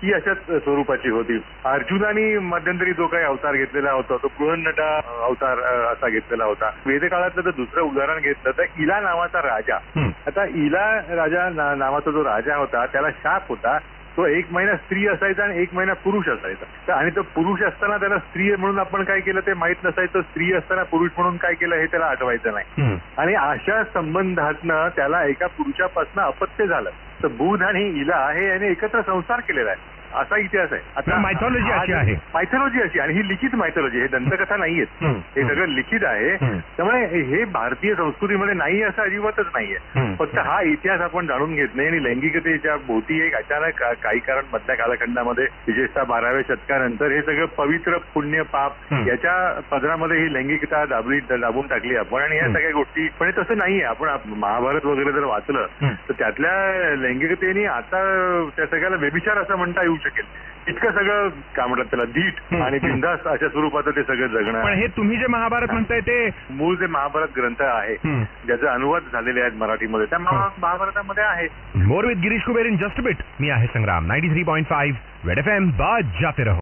ही अशाच स्वरूपाची होती. अर्जुनाने मध्यंतरी जो काही अवतार घेतलेला होता तो बृहन्नटा अवतार असा घेतलेला होता. वेदकाळातलं जर दुसरं उदाहरण घेतलं तर इला नावाचा राजा. आता इला राजा नावाचा जो राजा होता त्याला शाप होता. तो 1 महिना स्त्री असायचा आणि 1 महिना पुरुष असायचा. आणि तो पुरुष असताना त्याला स्त्री म्हणून आपण काय केलं ते माहित नसायचं. स्त्री असताना पुरुष म्हणून काय केलं हे त्याला आठवायचं नाही. आणि अशा संबंधातनं त्याला एका पुरुषापासून अपत्य झालं. तर बुध आणि इला हे याने एकत्र संसार केलेला आहे असा इतिहास आहे. आता मायथॉलॉजी अशी आहे. मायथॉलॉजी अशी आणि ही लिखित मायथॉलॉजी. हे दंतकथा नाहीयेत. हे सगळं लिखित आहे. त्यामुळे हे भारतीय संस्कृतीमध्ये नाही असं अजिबातच नाहीये. फक्त हा इतिहास आपण जाणून घेत नाही. आणि लैंगिकतेच्या भोवती एक अचानक काही कारण मधल्या कालखंडामध्ये विशेषतः 12व्या शतकानंतर हे सगळं पवित्र पुण्य पाप याच्या पदरामध्ये ही लैंगिकता दाबून टाकली आपण. आणि या सगळ्या गोष्टी पण तसं नाहीये. आपण महाभारत वगैरे जर वाचलं तर त्यातल्या लैंगिकतेने आता त्या सगळ्याला व्यभिचार असं म्हणता येऊ शकेल. इतकं सगळं काय म्हणतात त्याला धीट आणि बिनधास्त अशा स्वरूपाचं ते सगळं जगणं. पण हे तुम्ही जे महाभारत म्हणताय ते मूळ जे महाभारत ग्रंथ आहे ज्याचे अनुवाद झालेले आहेत मराठीमध्ये त्या महाभारतामध्ये आहे. More with Girish Kuber in just bit. मी आहे संग्राम. 93.5 रेड FM बजाते रहो.